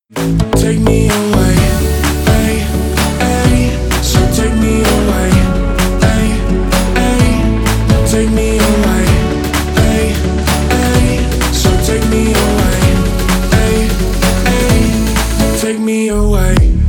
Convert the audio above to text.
Take me away, ay, ay. So take me away, ay, ay. Take me away, ay, ay. So take me away, ay, ay. Take me away.